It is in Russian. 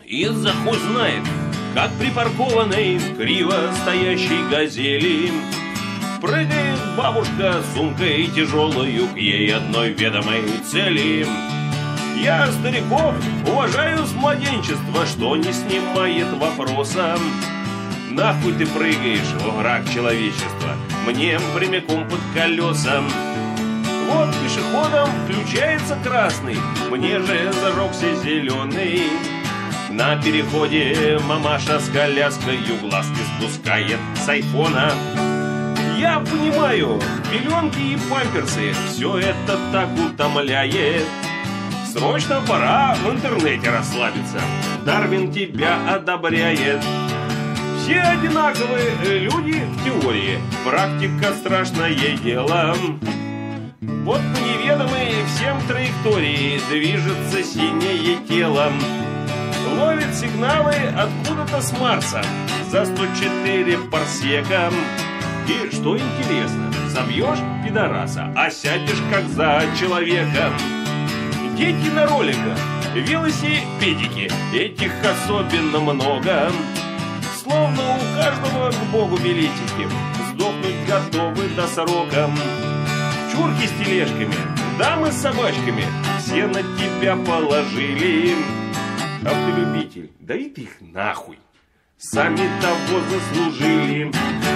Из-за хуй знает, как припаркованной криво стоящей газели прыгает бабушка с сумкой тяжелою к ей одной ведомой цели. Я стариков уважаю с младенчества, что не снимает вопроса. Нахуй ты прыгаешь, о враг человечества, мне прямиком под колеса. Вот пешеходом включается красный, мне же зажегся зеленый. На переходе мамаша с коляской глазки спускает с айфона. Я понимаю, пеленки и памперсы, все это так утомляет. Срочно пора в интернете расслабиться, Дарвин тебя одобряет. Все одинаковые люди в теории, практика страшное дело. Вот по неведомой всем траектории движется синее тело. Ловит сигналы откуда-то с Марса за 104 парсека. И что интересно, собьешь пидораса, а сядешь как за человека. Дети на роликах, велосипедики, этих особенно много. Словно у каждого к богу билетики, сдохнуть готовы до срока. Чурки с тележками, дамы с собачками, все на тебя положили. Автолюбитель, да и ты их нахуй, сами того заслужили.